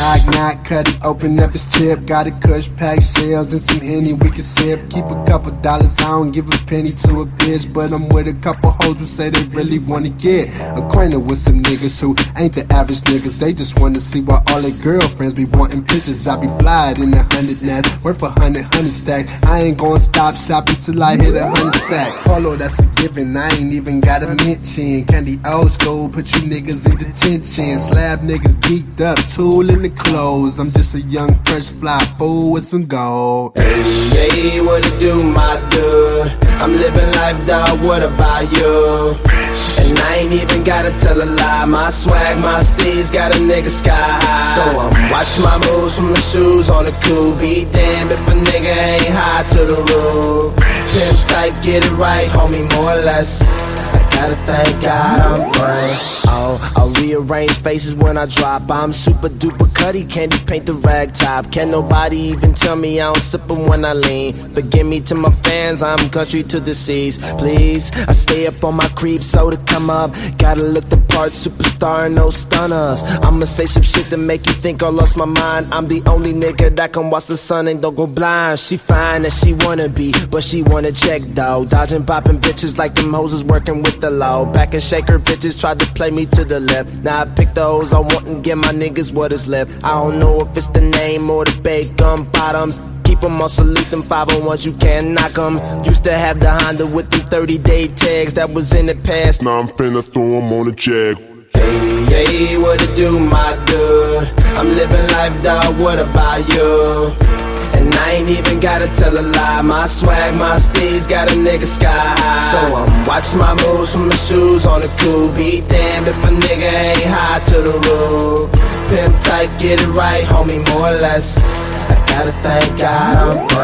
Knock, knock, cut it, open up his chip. Got a kush, pack shells and some Henny we can sip. Keep a couple dollars, I don't give a penny to a bitch. But I'm with a couple hoes who say they really wanna get acquainted with some niggas who ain't the average niggas. They just wanna see why all their girlfriends be wanting pictures. I be flyed in 100 nats, worth 100 stacks. I ain't gonna stop shopping till I hit 100 sacks. Polo, that's a given, I ain't even got a mention. Candy old school, put you niggas in detention. Slab niggas geeked up, tool in the clothes. I'm just a young, fresh, fly fool with some gold. Hey, what it do, my dude? I'm living life, dog, what about you? And I ain't even gotta tell a lie. My swag, my steez got a nigga sky high. So I'm watching my moves from the shoes on the cool. Be damned if a nigga ain't high to the roof. Pimp tight, get it right, homie, more or less. I gotta thank God I'm blessed. I'll rearrange faces when I drop. I'm super duper cutty, candy paint the rag top. Can nobody even tell me I don't sip 'em when I lean? Forgive me to my fans, I'm country to the seas. Please, I stay up on my creep, so to come up, gotta look the part, superstar and no stunners. I'ma say some shit to make you think I lost my mind. I'm the only nigga that can watch the sun and don't go blind. She fine as she wanna be, but she wanna check though. Dodging, popping bitches like them hoes is working with the law. Back and shake her bitches, tried to play me to the left. Now I pick those I want and give my niggas what is left. I don't know if it's the name or the bacon bottoms. Keep 'em on salute, them 501s, you can't knock 'em. Used to have the Honda with the 30-day tags, that was in the past. Now I'm finna throw 'em on a jag. Hey, hey, what it do, my dude? I'm living life, dog, what about you? And I ain't even gotta tell a lie. My swag, my steez got a nigga sky high. So I'm watching my moves from the shoes on the cool. Be damned if a nigga ain't high to the roof. Pimp tight, get it right, homie, more or less. I gotta thank God I'm blessed.